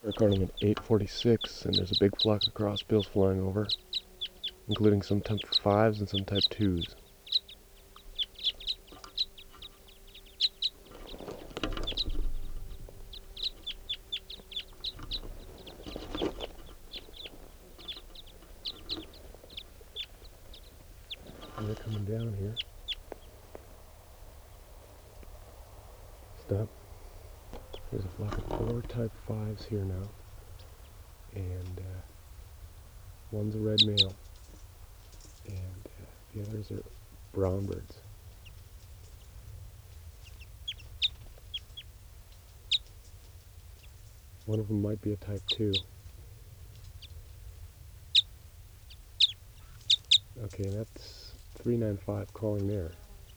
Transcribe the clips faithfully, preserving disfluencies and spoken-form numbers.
Recording at eight forty-six, and there's a big flock of crossbills flying over, including some type fives and some type twos. And they're coming down here. Stop. There's a flock of four type fives here now, and uh, one's a red male, and uh, the others are brown birds. One of them might be a type two. Okay, that's three nine five calling there.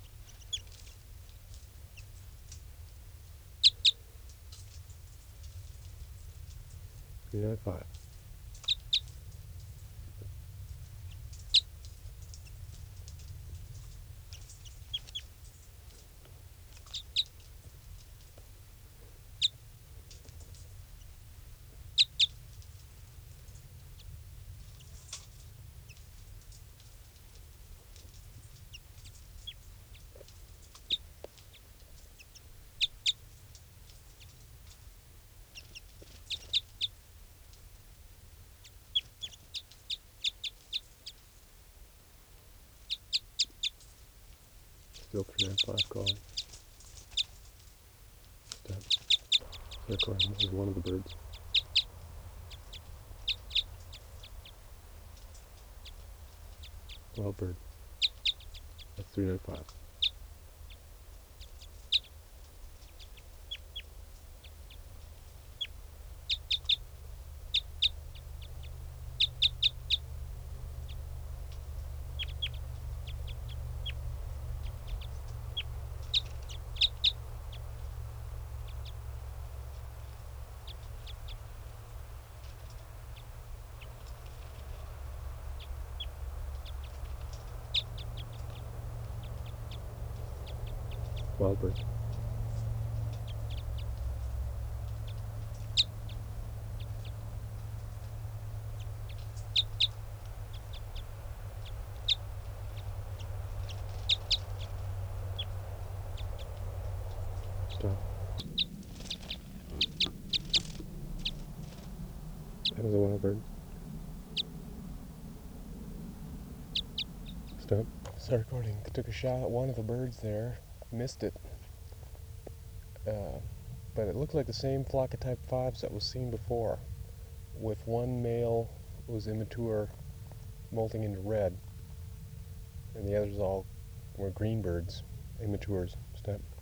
three nine five. Still three nine five calling. Stop. Circling. This is one of the birds. Wild bird. That's three nine five. Wild bird. Stop. That was a wild bird. Stop. Start recording. Took a shot at one of the birds there. Missed it. Uh, but it looked like the same flock of type fives that was seen before, with one male who was immature molting into red, and the others all were green birds, immatures. Step.